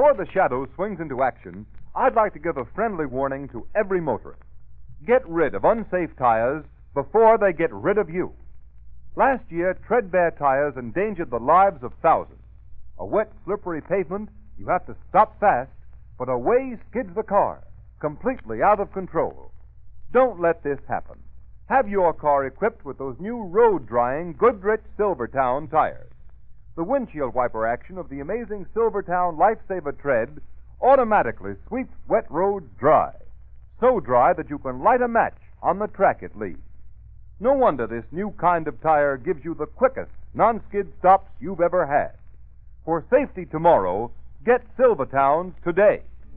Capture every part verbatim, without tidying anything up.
Before the Shadow swings into action, I'd like to give a friendly warning to every motorist. Get rid of unsafe tires before they get rid of you. Last year, treadbare tires endangered the lives of thousands. A wet, slippery pavement, you have to stop fast, but away skids the car, completely out of control. Don't let this happen. Have your car equipped with those new road-drying Goodrich Silvertown tires. The windshield wiper action of the amazing Silvertown Lifesaver Tread automatically sweeps wet roads dry, so dry that you can light a match on the track it leaves. No wonder this new kind of tire gives you the quickest non-skid stops you've ever had. For safety tomorrow, get Silvertown's today.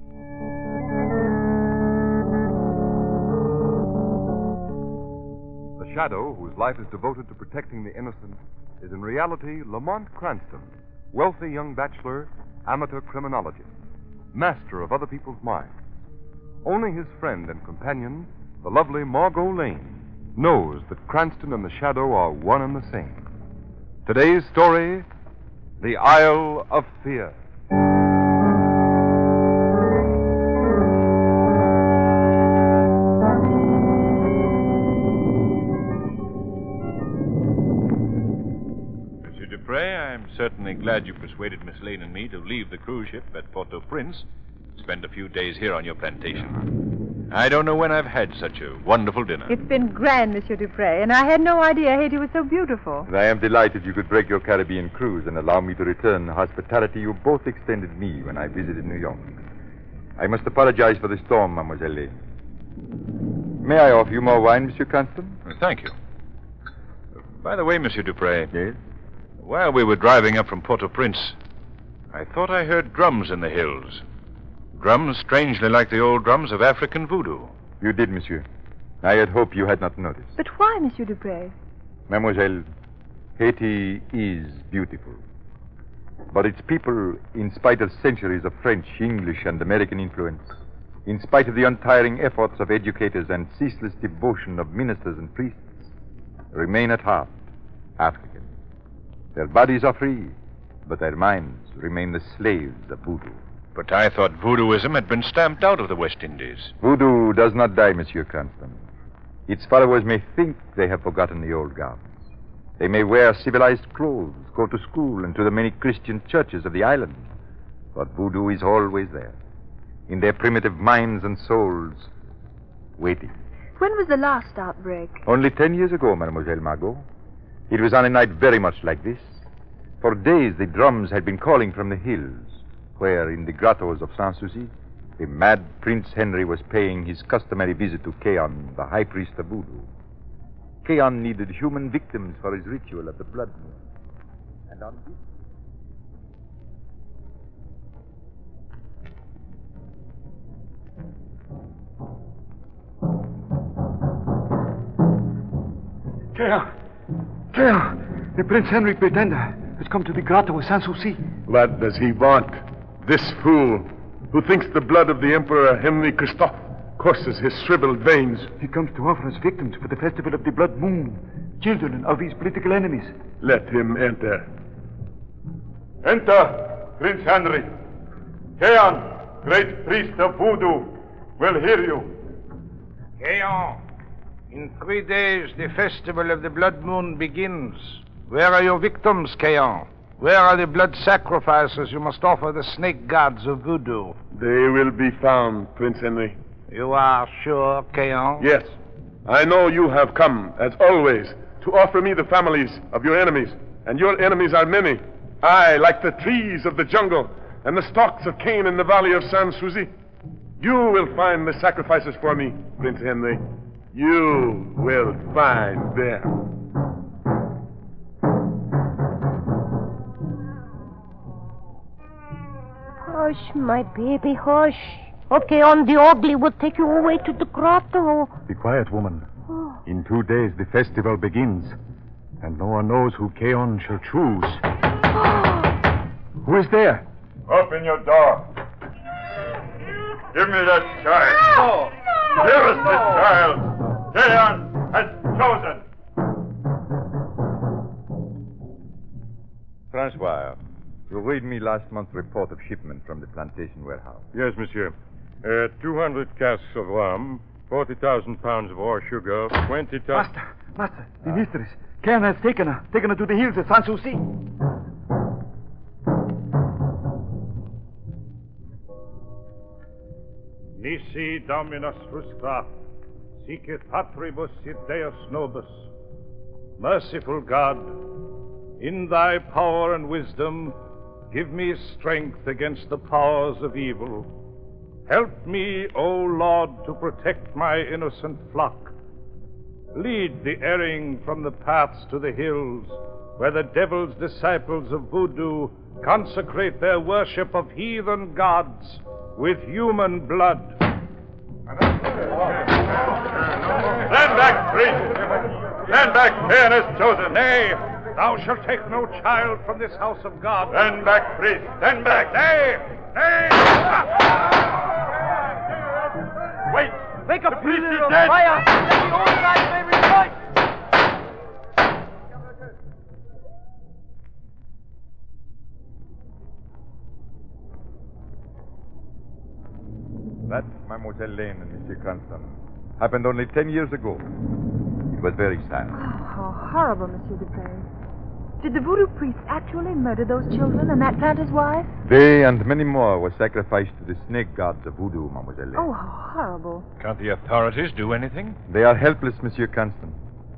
The Shadow, whose life is devoted to protecting the innocent, is in reality Lamont Cranston, wealthy young bachelor, amateur criminologist, master of other people's minds. Only his friend and companion, the lovely Margot Lane, knows that Cranston and the Shadow are one and the same. Today's story, The Isle of Fear. I'm certainly glad you persuaded Miss Lane and me to leave the cruise ship at Port-au-Prince and spend a few days here on your plantation. I don't know when I've had such a wonderful dinner. It's been grand, Monsieur Dupre, and I had no idea Haiti was so beautiful. And I am delighted you could break your Caribbean cruise and allow me to return the hospitality you both extended me when I visited New York. I must apologize for the storm, Mademoiselle Lane. May I offer you more wine, Monsieur Cranston? Thank you. By the way, Monsieur Dupre. Yes? While we were driving up from Port-au-Prince, I thought I heard drums in the hills. Drums strangely like the old drums of African voodoo. You did, monsieur. I had hoped you had not noticed. But why, Monsieur Dupre? Mademoiselle, Haiti is beautiful. But its people, in spite of centuries of French, English, and American influence, in spite of the untiring efforts of educators and ceaseless devotion of ministers and priests, remain at heart African. Their bodies are free, but their minds remain the slaves of voodoo. But I thought voodooism had been stamped out of the West Indies. Voodoo does not die, Monsieur Cranston. Its followers may think they have forgotten the old gods. They may wear civilized clothes, go to school and to the many Christian churches of the island. But voodoo is always there, in their primitive minds and souls, waiting. When was the last outbreak? Only ten years ago, Mademoiselle Margot. It was on a night very much like this. For days the drums had been calling from the hills, where in the grottos of Sans-Souci, the mad Prince Henry was paying his customary visit to Keon, the high priest of voodoo. Keon needed human victims for his ritual of the blood moon. And on this... Keon! Keon! The Prince Henry Pretender has come to the grotto of Sans-Souci. What does he want? This fool, who thinks the blood of the Emperor Henry Christophe courses his shriveled veins. He comes to offer us victims for the festival of the blood moon, children of his political enemies. Let him enter. Enter, Prince Henry. Keon, great priest of voodoo, will hear you. Keon, in three days the festival of the blood moon begins. Where are your victims, Keon? Where are the blood sacrifices you must offer the snake gods of voodoo? They will be found, Prince Henry. You are sure, Keon? Yes. I know you have come, as always, to offer me the families of your enemies. And your enemies are many. I, like the trees of the jungle and the stalks of cane in the valley of Sans-Souci. You will find the sacrifices for me, Prince Henry. You will find them. Hush, my baby, hush. Okay, on the ugly will take you away to the grotto. Be quiet, woman. Oh. In two days, the festival begins, and no one knows who Keon shall choose. Oh. Who is there? Open your door. Give me that child. No. no Here is no. the child. Keon has chosen. Francois, you read me last month's report of shipment from the plantation warehouse? Yes, monsieur. Uh, two hundred casks of rum, forty thousand pounds of ore sugar, twenty thousand... Master, master, the mistress. Cairn has taken her, taken her to the hills at Sanssouci. Nisi Dominus frustra, sicut patribus et Deus nobis. Merciful God, in thy power and wisdom, give me strength against the powers of evil. Help me, O Lord, to protect my innocent flock. Lead the erring from the paths to the hills, where the devil's disciples of voodoo consecrate their worship of heathen gods with human blood. Stand back, priest! Stand back, Cairn has chosen. Nay, thou shalt take no child from this house of God. Stand back, priest! Stand back! Nay! Nay! Wait! Make a priest is dead! Fire! Let the old guys may rejoice! That, Mademoiselle Lane and Monsieur Cranston, happened only ten years ago. It was very sad. Oh, how horrible, Monsieur Dupre. Did the voodoo priests actually murder those children and that planter's wife? They and many more were sacrificed to the snake gods of voodoo, Mademoiselle Lane. Oh, how horrible. Can't the authorities do anything? They are helpless, Monsieur Cranston.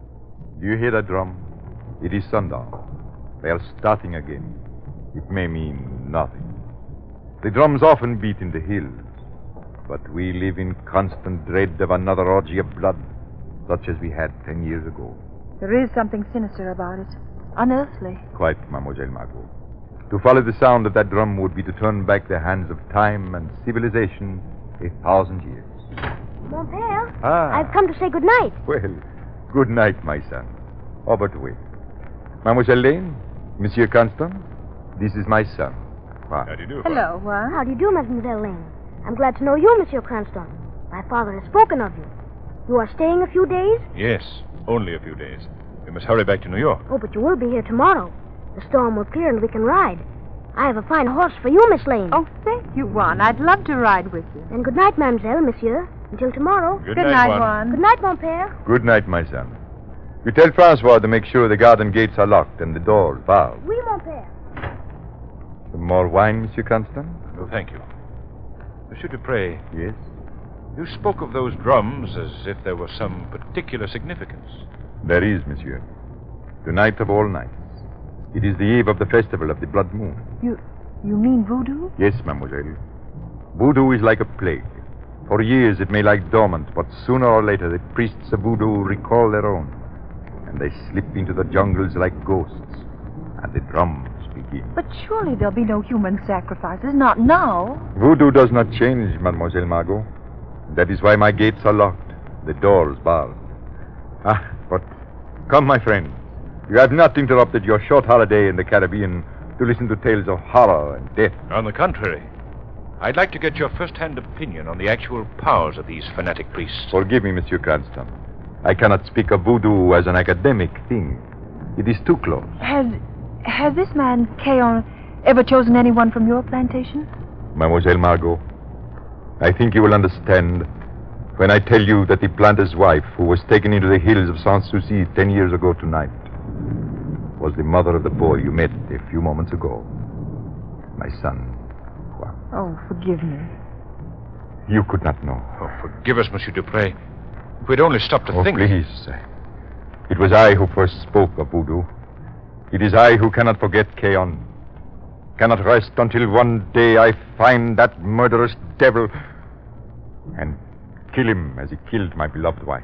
Do you hear that drum? It is sundown. They are starting again. It may mean nothing. The drums often beat in the hills, but we live in constant dread of another orgy of blood, such as we had ten years ago. There is something sinister about it. Unearthly. Quite, Mademoiselle Margot. To follow the sound of that drum would be to turn back the hands of time and civilization a thousand years. Mon père, Ah. I've come to say good night. Well, good night, my son. Oh, but wait. Mademoiselle Lane, Monsieur Constant, this is my son. Juan. How do you do? Hello, Juan. How do you do, Mademoiselle Lane? I'm glad to know you, Monsieur Cranston. My father has spoken of you. You are staying a few days? Yes, only a few days. We must hurry back to New York. Oh, but you will be here tomorrow. The storm will clear and we can ride. I have a fine horse for you, Miss Lane. Oh, thank you, Juan. I'd love to ride with you. And good night, Mademoiselle, Monsieur. Until tomorrow. Good, Good night, night, Juan. Juan. Good night, mon père. Good night, my son. You tell Francois to make sure the garden gates are locked and the doors barred. Oui, mon père. Some more wine, Monsieur Constant? No, thank you. Monsieur Dupre, Yes. you spoke of those drums as if there was some particular significance. There is, Monsieur. Tonight of all nights. It is the eve of the festival of the blood moon. You you mean voodoo? Yes, mademoiselle. Voodoo is like a plague. For years it may lie dormant, but sooner or later the priests of voodoo recall their own. And they slip into the jungles like ghosts. And the drums begin. But surely there'll be no human sacrifices, not now. Voodoo does not change, Mademoiselle Margot. That is why my gates are locked, the doors barred. Ah, but come, my friend. You have not interrupted your short holiday in the Caribbean to listen to tales of horror and death. On the contrary, I'd like to get your first-hand opinion on the actual powers of these fanatic priests. Forgive me, Monsieur Cranston. I cannot speak of voodoo as an academic thing. It is too close. Has has this man, Keon, ever chosen anyone from your plantation? Mademoiselle Margot, I think you will understand when I tell you that the planter's wife, who was taken into the hills of Sanssouci ten years ago tonight, was the mother of the boy you met a few moments ago. My son, Juan. Oh, forgive me. You could not know. Oh, forgive us, Monsieur Dupre. If we'd only stopped to Oh, think... please. It was I who first spoke of voodoo. It is I who cannot forget Keon. Cannot rest until one day I find that murderous devil and kill him as he killed my beloved wife.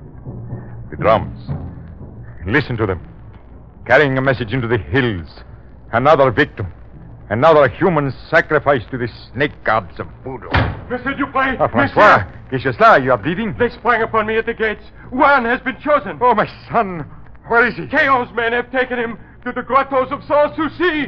The drums. Listen to them. Carrying a message into the hills. Another victim. Another human sacrifice to the snake gods of voodoo. Monsieur Dupre! Ah, Francois, Guichesla, you are bleeding? They sprang upon me at the gates. Juan has been chosen. Oh, my son. Where is he? Keon's men have taken him to the grottos of Sanssouci.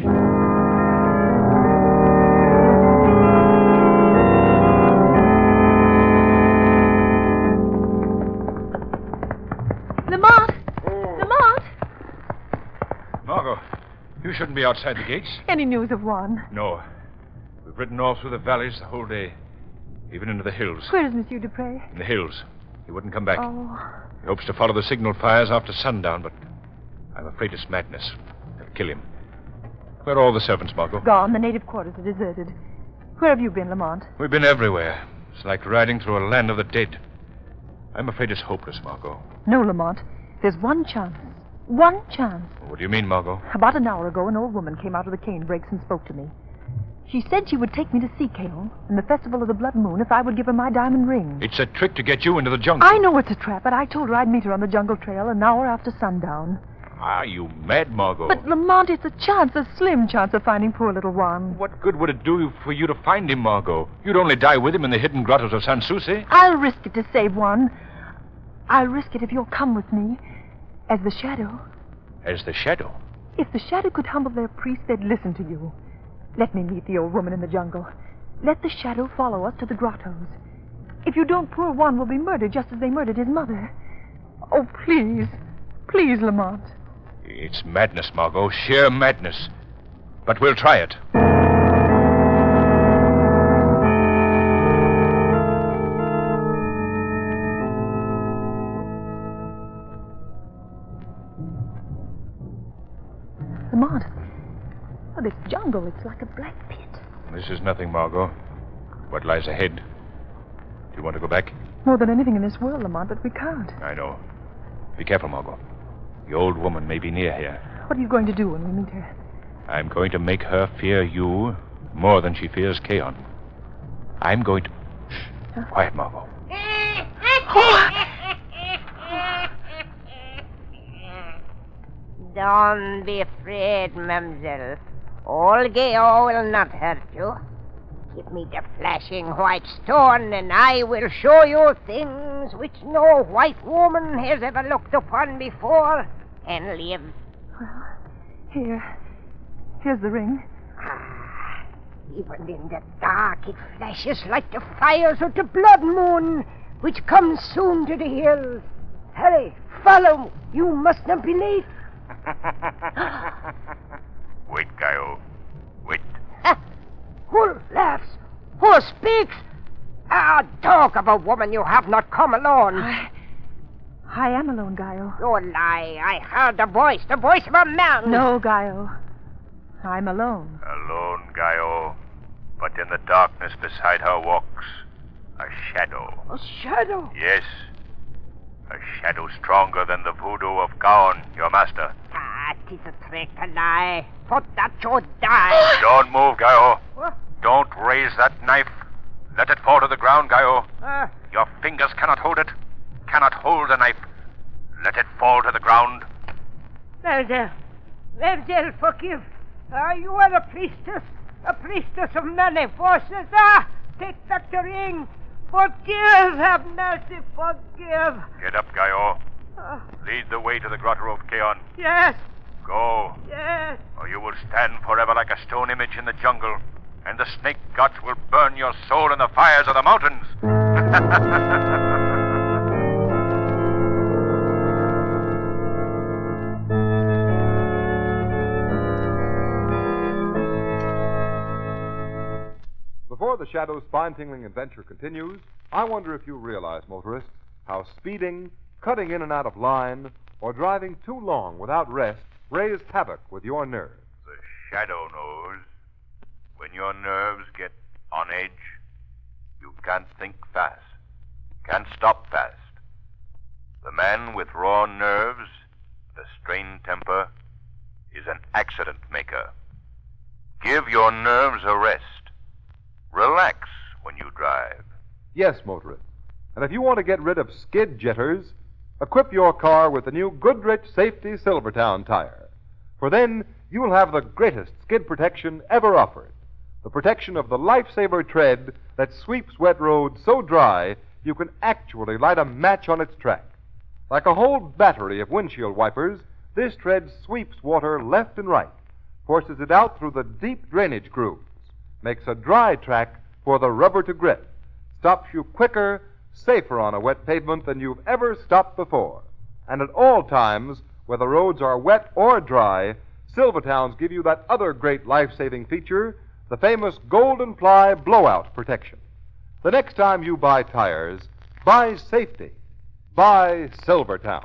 Lamont! Lamont! Margot, You shouldn't be outside the gates. Any news of Juan? No. We've ridden all through the valleys the whole day. Even into the hills. Where is Monsieur Dupre? In the hills. He wouldn't come back. Oh. He hopes to follow the signal fires after sundown, but I'm afraid it's madness. They'll kill him. Where are all the servants, Margot? Gone. The native quarters are deserted. Where have you been, Lamont? We've been everywhere. It's like riding through a land of the dead. I'm afraid it's hopeless, Margot. No, Lamont. There's one chance. One chance. What do you mean, Margot? About an hour ago, an old woman came out of the cane brakes and spoke to me. She said she would take me to see Keon in the Festival of the Blood Moon if I would give her my diamond ring. It's a trick to get you into the jungle. I know it's a trap, but I told her I'd meet her on the jungle trail an hour after sundown. Are you mad, Margot? But, Lamont, it's a chance, a slim chance of finding poor little Juan. What good would it do for you to find him, Margot? You'd only die with him in the hidden grottos of Sans Souci. I'll risk it to save Juan. I'll risk it if you'll come with me as the shadow. As the shadow? If the shadow could humble their priest, they'd listen to you. Let me meet the old woman in the jungle. Let the shadow follow us to the grottos. If you don't, poor Juan will be murdered just as they murdered his mother. Oh, please. Please, Lamont. It's madness, Margot. Sheer madness. But we'll try it. Lamont. Oh, this jungle, it's like a black pit. This is nothing, Margot. What lies ahead? Do you want to go back? More than anything in this world, Lamont, but we can't. I know. Be careful, Margot. The old woman may be near here. What are you going to do when we meet her? I'm going to make her fear you more than she fears Keon. I'm going to... Shh. Huh? Quiet, Margot. Don't be afraid, mademoiselle. Old Geo will not hurt you. Give me the flashing white stone, and I will show you things which no white woman has ever looked upon before and live. Well, here. Here's the ring. Ah, even in the dark it flashes like the fires of the blood moon, which comes soon to the hills. Hurry, follow. You must not be late. Wait, Gaio. Wait. Ah, who laughs? Who speaks? Ah, talk of a woman you have not come alone. I... I am alone, Gaio. You lie. I heard the voice, the voice of a man. No, Gaio. I'm alone. Alone, Gaio. But in the darkness beside her walks a shadow. A shadow? Yes. A shadow stronger than the voodoo of Gaon, your master. Ah, 'tis a trick, a lie. For that you die. Don't move, Gaio. What? Don't raise that knife. Let it fall to the ground, Gaio. Ah. Your fingers cannot hold it. Cannot hold the knife. Let it fall to the ground. Mademoiselle. Mademoiselle, forgive. Ah, you are a priestess. A priestess of many forces. Ah, take back the ring. Forgive, have mercy, forgive. Get up, Gaio. Ah. Lead the way to the grotto of Keon. Yes. Go. Yes. Or you will stand forever like a stone image in the jungle, and the snake gods will burn your soul in the fires of the mountains. Before the Shadow's spine-tingling adventure continues, I wonder if you realize, motorists, how speeding, cutting in and out of line, or driving too long without rest raise havoc with your nerves. The Shadow knows. When your nerves get on edge, you can't think fast, can't stop fast. The man with raw nerves, the strained temper, is an accident maker. Give your nerves a rest. Relax when you drive. Yes, motorists. And if you want to get rid of skid jitters, equip your car with the new Goodrich Safety Silvertown tire. For then you'll have the greatest skid protection ever offered. The protection of the lifesaver tread that sweeps wet roads so dry you can actually light a match on its track. Like a whole battery of windshield wipers, this tread sweeps water left and right, forces it out through the deep drainage grooves, makes a dry track for the rubber to grip, stops you quicker, safer on a wet pavement than you've ever stopped before. And at all times, whether roads are wet or dry, Silvertowns give you that other great life-saving feature, the famous Golden Ply blowout protection. The next time you buy tires, buy safety. Buy Silvertown.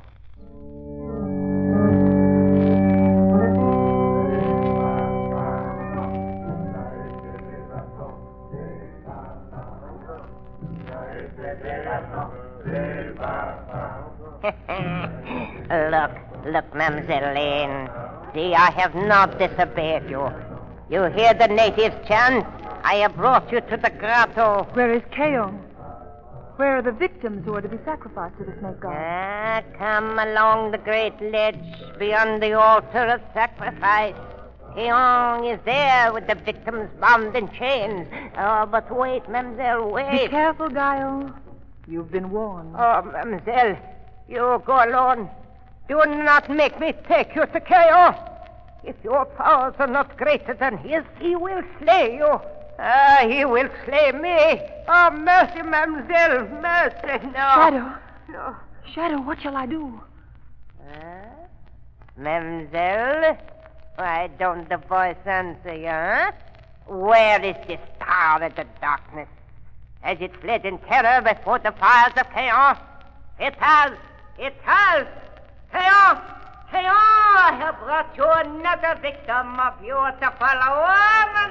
Look, look, Mademoiselle Lane. See, I have not disobeyed you. You hear the natives chant? I have brought you to the grotto. Where is Keon? Where are the victims who are to be sacrificed to the snake god? Ah, come along the great ledge beyond the altar of sacrifice. Keon is there with the victims bound in chains. Oh, but wait, Mademoiselle, wait. Be careful, Guile. You've been warned. Oh, Mademoiselle, you go alone. Do not make me take you to Keon. If your powers are not greater than his, he will slay you. Ah, he will slay me. Oh, mercy, Mademoiselle, mercy, no. Shadow. No. Shadow, what shall I do? Uh, Mademoiselle, why don't the voice answer you, huh? Where is this power of the darkness? Has it fled in terror before the fires of Keon? It has. It has. Keon! Keon! I have brought you another victim of beautiful woman.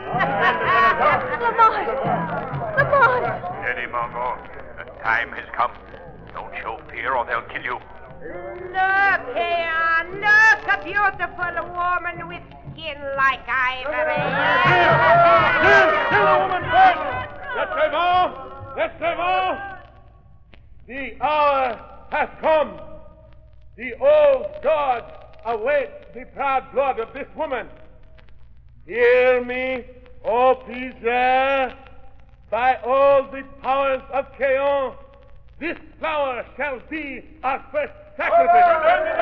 Lamont! Lamont! Steady, Margot. The time has come. Don't show fear or they'll kill you. Look, Keon. Look, a beautiful woman with skin like ivory. Kill! Kill the woman first! Let's go! Let's go! The hour has come. The old gods await the proud blood of this woman. Hear me, O Pizarre. By all the powers of Keon, this flower shall be our first sacrifice.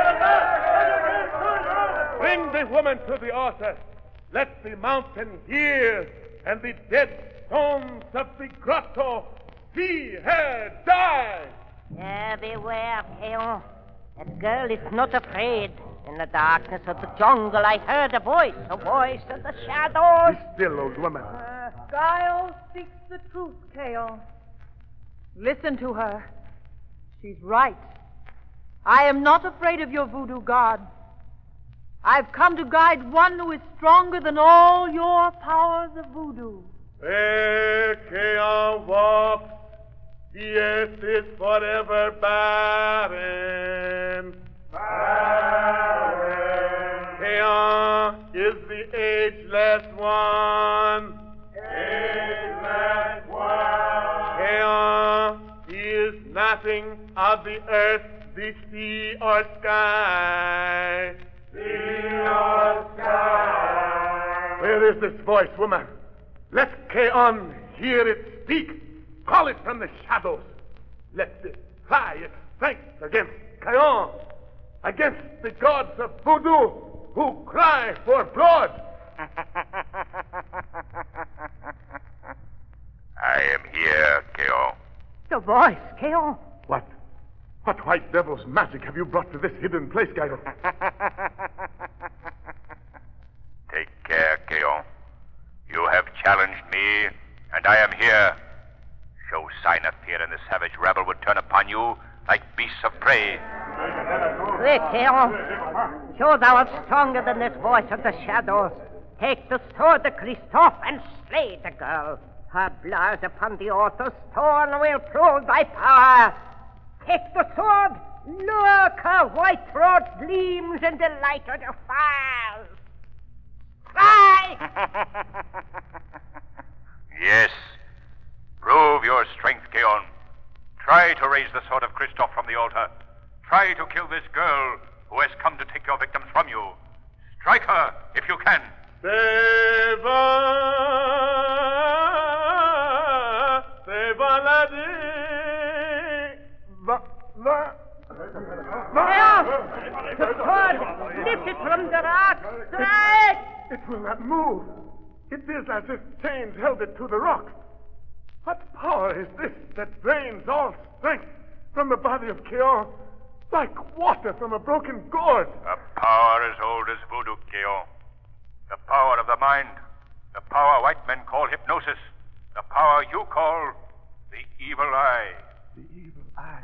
Bring the woman to the altar. Let the mountain hear, and the dead stones of the grotto see her die. Uh, beware, Keon. That girl is not afraid. In the darkness of the jungle, I heard a voice, a voice of the shadows. Be still, old woman. Uh, Guile speaks the truth, Keon. Listen to her. She's right. I am not afraid of your voodoo god. I've come to guide one who is stronger than all your powers of voodoo. Where Keon walks, the earth is forever barren. Barren. Keon is the ageless one. Ageless one. Keon, he is nothing of the earth, the sea, or sky. Sea or sky. Where is this voice, woman? Let Keon hear it speak. Call it from the shadows. Let it cry its strength against Keon, against the gods of voodoo who cry for blood. I am here, Keon. The voice, Keon. What? What white devil's magic have you brought to this hidden place, Guile? Take care, Keon. You have challenged me, and I am here. Show sign of fear, and the savage rabble would turn upon you like beasts of prey. Quick, Keon. Show thou art stronger than this voice of the shadows. Take the sword of Christophe and slay the girl. Her blood upon the altar stone will prove thy power. Take the sword. Look, her white throat gleams in the light of the fires. Cry! Yes. Prove your strength, Keon. Try to raise the sword of Christophe from the altar. Try to kill this girl who has come to take your victims from you. Strike her if you can. Deva, Deva la di, va, va. Keon! The sword! Lift it from the rock! Strike! It will not move. It is as if chains held it to the rock. What power is this that drains all strength from the body of Keon, like water from a broken gourd? A power as old as voodoo, Keon. The power of the mind. The power white men call hypnosis. The power you call the evil eye. The evil eye.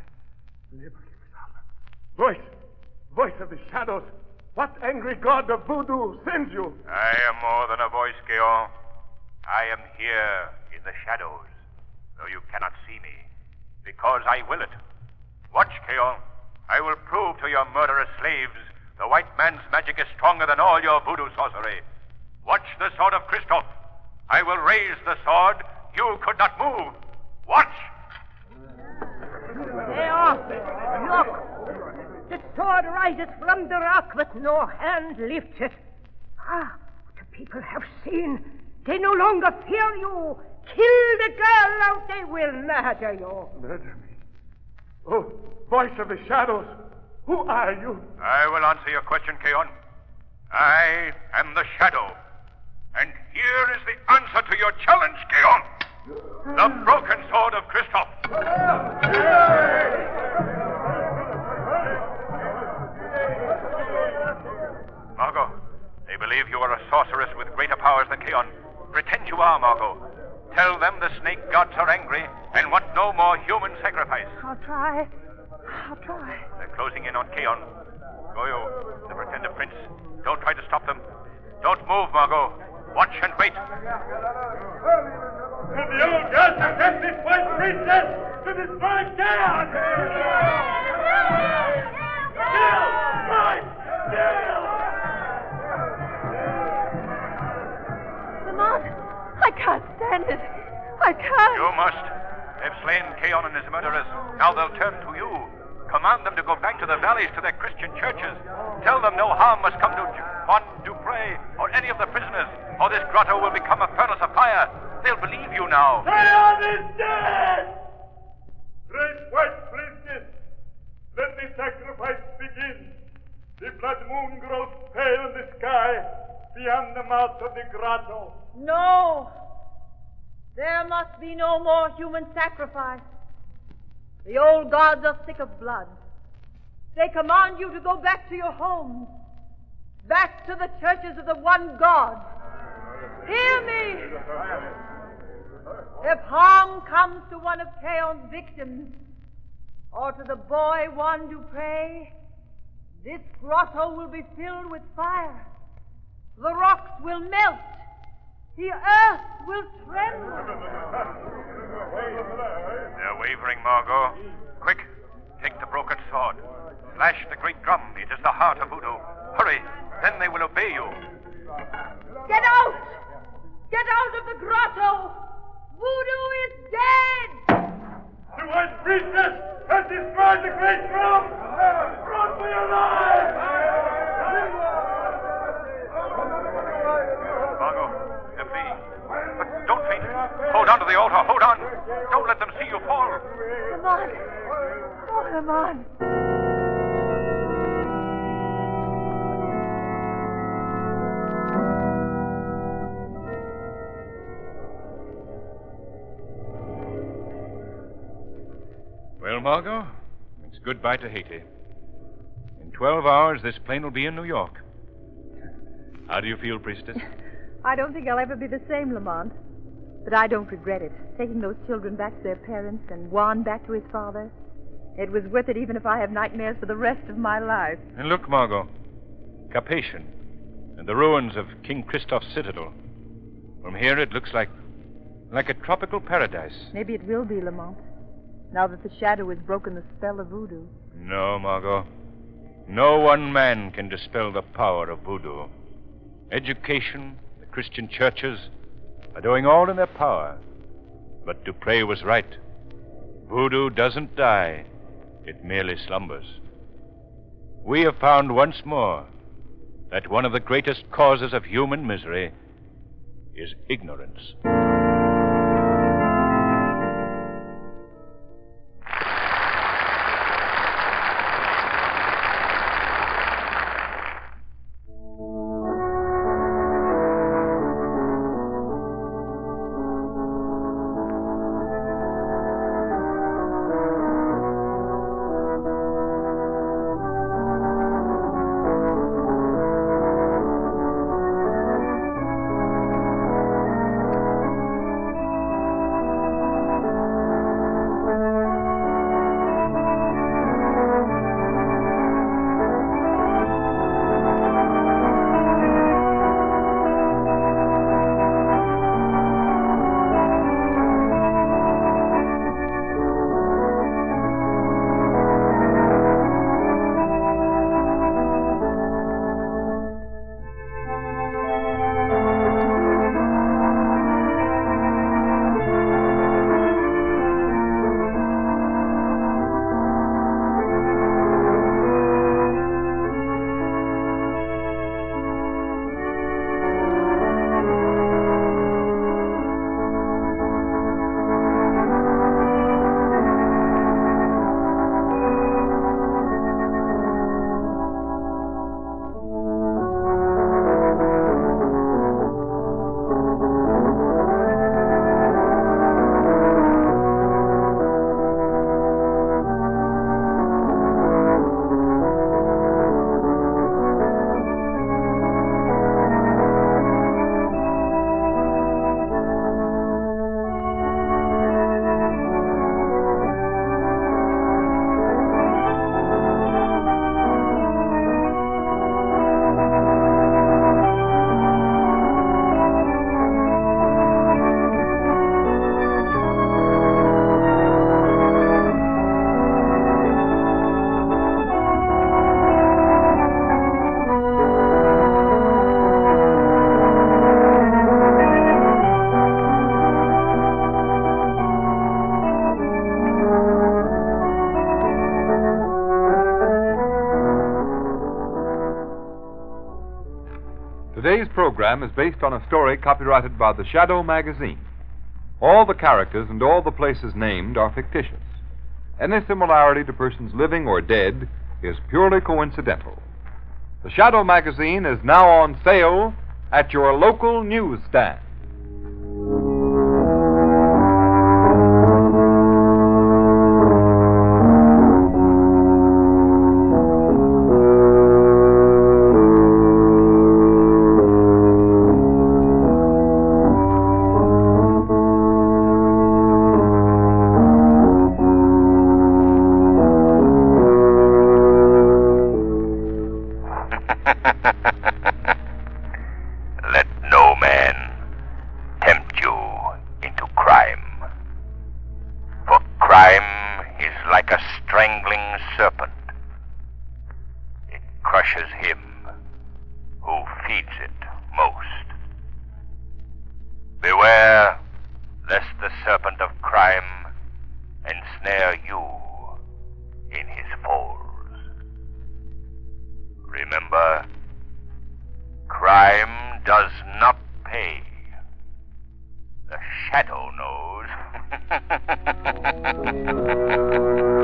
Voice. Voice of the shadows. What angry god of voodoo sends you? I am more than a voice, Keon. I am here in the shadows, though you cannot see me, because I will it. Watch, Keon. I will prove to your murderous slaves the white man's magic is stronger than all your voodoo sorcery. Watch the sword of Christoph. I will raise the sword you could not move. Watch! There, look. The sword rises from the rock, but no hand lifts it. Ah, the people have seen. They no longer fear you. Kill the girl, or they will murder you. Murder me? Oh, voice of the shadows. Who are you? I will answer your question, Keon. I am the shadow. And here is the answer to your challenge, Keon. The broken sword of Christoph. Margot, they believe you are a sorceress with greater powers than Keon. Pretend you are, Margot. Tell them the snake gods are angry and want no more human sacrifice. I'll try. I'll try. They're closing in on Keon. Goyo, the pretender prince. Don't try to stop them. Don't move, Margot. Watch and wait. To the old gods have sent this white princess to destroy chaos! Kill! Strike! Kill! Lamont, I can't stand it. I can't. You must. They've slain Keon and his murderers. Now they'll turn to you. Command them to go back to the valleys to their Christian churches. Tell them no harm must come to Juan Dupre or any of the prisoners, or this grotto will become a furnace of fire. They'll believe you now. Keon is dead! Great white princess, let the sacrifice begin. The blood moon grows pale in the sky beyond the mouth of the grotto. No! There must be no more human sacrifice. The old gods are sick of blood. They command you to go back to your homes, back to the churches of the one God. Hear me! If harm comes to one of Keon's victims, or to the boy Juan Dupre, this grotto will be filled with fire. The rocks will melt. The earth will tremble. They're wavering, Margot. Quick, take the broken sword. Slash the great drum. It is the heart of voodoo. Hurry, then they will obey you. Get out! Get out of the grotto! Voodoo is dead! The white priestess has destroyed the great drum! Run for your life! Margot, they're fleeing. But don't faint. Hold on to the altar. Hold on. Don't let them see you fall. Lamont! Oh, Lamont! Well, Margot, it's goodbye to Haiti. In twelve hours, this plane will be in New York. How do you feel, priestess? I don't think I'll ever be the same, Lamont. But I don't regret it. Taking those children back to their parents and Juan back to his father. It was worth it even if I have nightmares for the rest of my life. And look, Margot, Carpathian and the ruins of King Christoph's citadel. From here, it looks like like a tropical paradise. Maybe it will be, Lamont. Now that the shadow has broken the spell of voodoo. No, Margot. No one man can dispel the power of voodoo. Education, the Christian churches, are doing all in their power. But Dupre was right. Voodoo doesn't die. It merely slumbers. We have found once more that one of the greatest causes of human misery is ignorance. Today's program is based on a story copyrighted by the Shadow magazine. All the characters and all the places named are fictitious. Any similarity to persons living or dead is purely coincidental. The Shadow magazine is now on sale at your local newsstand. Let no man tempt you into crime. For crime is like a strangling serpent. It crushes him who feeds it most. Beware lest the serpent of crime ensnare you in his folds. Remember, crime does not pay. The Shadow knows.